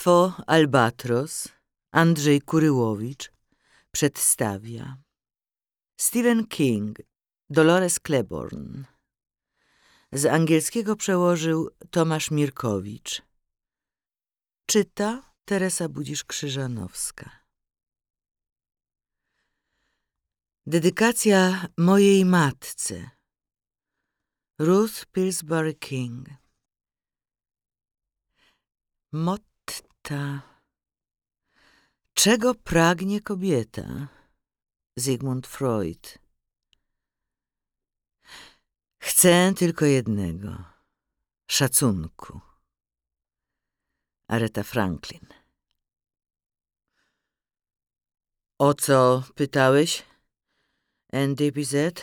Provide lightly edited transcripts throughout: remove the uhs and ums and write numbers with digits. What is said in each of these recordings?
Wydawnictwo Albatros, Andrzej Kuryłowicz przedstawia Stephen King, Dolores Claiborne. Z angielskiego przełożył Tomasz Mirkowicz. Czyta Teresa Budzisz-Krzyżanowska. Dedykacja mojej matce. Ruth Pillsbury King. Motta. Czego pragnie kobieta? Sigmund Freud. Chcę tylko jednego. Szacunku. Aretha Franklin. O co pytałeś, NDPZ?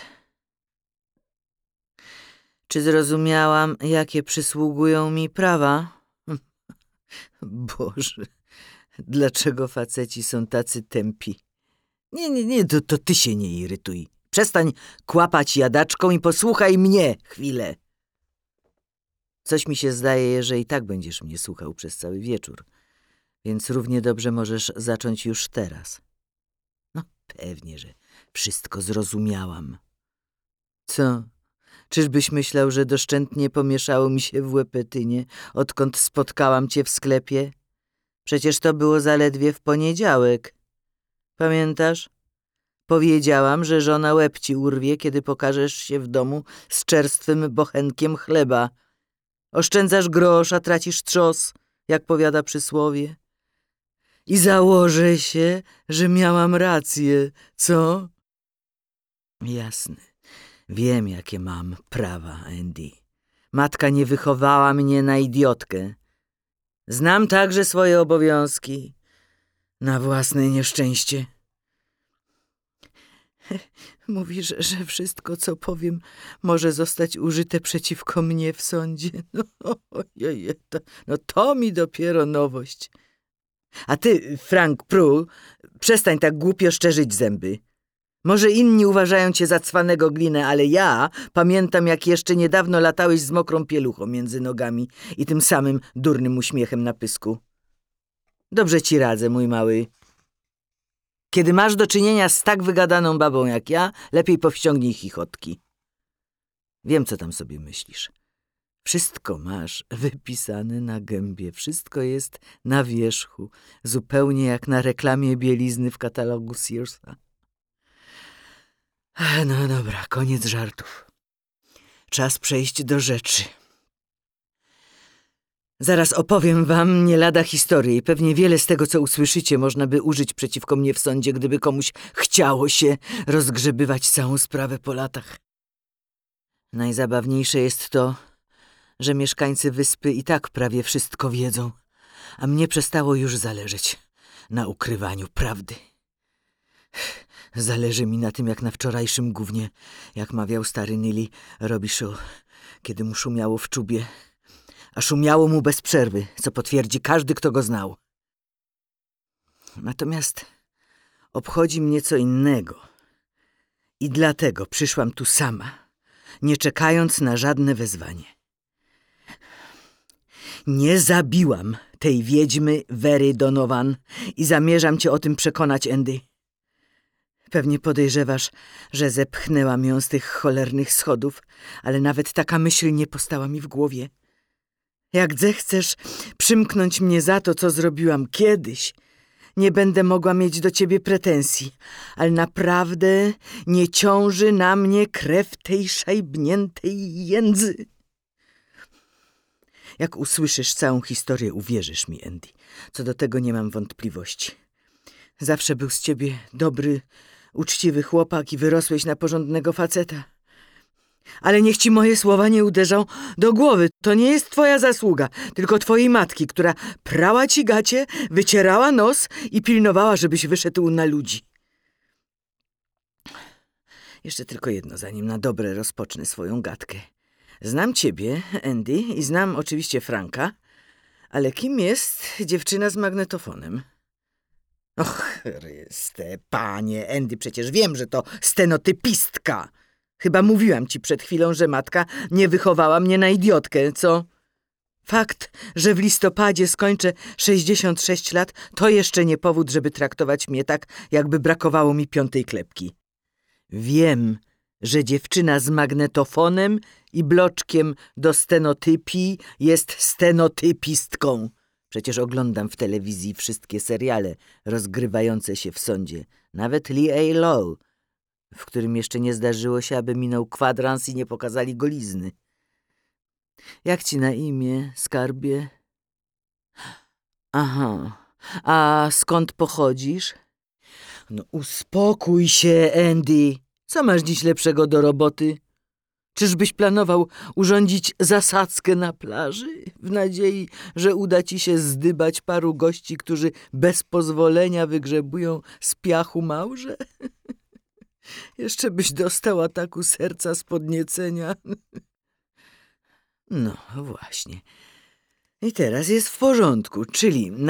Czy zrozumiałam, jakie przysługują mi prawa? Boże, dlaczego faceci są tacy tępi? Nie, to ty się nie irytuj. Przestań kłapać jadaczką i posłuchaj mnie chwilę. Coś mi się zdaje, że i tak będziesz mnie słuchał przez cały wieczór, więc równie dobrze możesz zacząć już teraz. No pewnie, że wszystko zrozumiałam. Co? Czyżbyś myślał, że doszczętnie pomieszało mi się w łepetynie, odkąd spotkałam cię w sklepie? Przecież to było zaledwie w poniedziałek. Pamiętasz? Powiedziałam, że żona łeb ci urwie, kiedy pokażesz się w domu z czerstwym bochenkiem chleba. Oszczędzasz grosz, a tracisz trzos, jak powiada przysłowie. I założę się, że miałam rację, co? Jasne. Wiem, jakie mam prawa, Andy. Matka nie wychowała mnie na idiotkę. Znam także swoje obowiązki. Na własne nieszczęście. Mówisz, że wszystko, co powiem, może zostać użyte przeciwko mnie w sądzie. To mi dopiero nowość. A ty, Frank Prue, przestań tak głupio szczerzyć zęby. Może inni uważają cię za cwanego glinę, ale ja pamiętam, jak jeszcze niedawno latałeś z mokrą pieluchą między nogami i tym samym durnym uśmiechem na pysku. Dobrze ci radzę, mój mały. Kiedy masz do czynienia z tak wygadaną babą jak ja, lepiej powściągnij chichotki. Wiem, co tam sobie myślisz. Wszystko masz wypisane na gębie, wszystko jest na wierzchu, zupełnie jak na reklamie bielizny w katalogu Searsa. No dobra, koniec żartów. Czas przejść do rzeczy. Zaraz opowiem wam nie lada historię i pewnie wiele z tego, co usłyszycie, można by użyć przeciwko mnie w sądzie, gdyby komuś chciało się rozgrzebywać całą sprawę po latach. Najzabawniejsze jest to, że mieszkańcy wyspy i tak prawie wszystko wiedzą, a mnie przestało już zależeć na ukrywaniu prawdy. Zależy mi na tym, jak na wczorajszym gównie, jak mawiał stary Neely Robichaud, kiedy mu szumiało w czubie. A szumiało mu bez przerwy, co potwierdzi każdy, kto go znał. Natomiast obchodzi mnie co innego. I dlatego przyszłam tu sama, nie czekając na żadne wezwanie. Nie zabiłam tej wiedźmy Wery Donovan i zamierzam cię o tym przekonać, Andy. Pewnie podejrzewasz, że zepchnęłam ją z tych cholernych schodów, ale nawet taka myśl nie postała mi w głowie. Jak zechcesz przymknąć mnie za to, co zrobiłam kiedyś, nie będę mogła mieć do ciebie pretensji, ale naprawdę nie ciąży na mnie krew tej szajbniętej jędzy. Jak usłyszysz całą historię, uwierzysz mi, Andy. Co do tego nie mam wątpliwości. Zawsze był z ciebie dobry, uczciwy chłopak i wyrosłeś na porządnego faceta. Ale niech ci moje słowa nie uderzą do głowy. To nie jest twoja zasługa, tylko twojej matki, która prała ci gacie, wycierała nos i pilnowała, żebyś wyszedł na ludzi. Jeszcze tylko jedno, zanim na dobre rozpocznę swoją gadkę. Znam ciebie, Andy, i znam oczywiście Franka, ale kim jest dziewczyna z magnetofonem? Och, Chryste, panie, Andy, przecież wiem, że to stenotypistka. Chyba mówiłam ci przed chwilą, że matka nie wychowała mnie na idiotkę, co? Fakt, że w listopadzie skończę 66 lat, to jeszcze nie powód, żeby traktować mnie tak, jakby brakowało mi 5. klepki. Wiem, że dziewczyna z magnetofonem i bloczkiem do stenotypii jest stenotypistką. Przecież oglądam w telewizji wszystkie seriale rozgrywające się w sądzie. Nawet Lee A. Low, w którym jeszcze nie zdarzyło się, aby minął kwadrans i nie pokazali golizny. Jak ci na imię, skarbie? Aha, a skąd pochodzisz? No uspokój się, Andy. Co masz dziś lepszego do roboty? Czyżbyś planował urządzić zasadzkę na plaży w nadziei, że uda ci się zdybać paru gości, którzy bez pozwolenia wygrzebują z piachu małże? Jeszcze byś dostał ataku serca z podniecenia. No właśnie. I teraz jest w porządku, czyli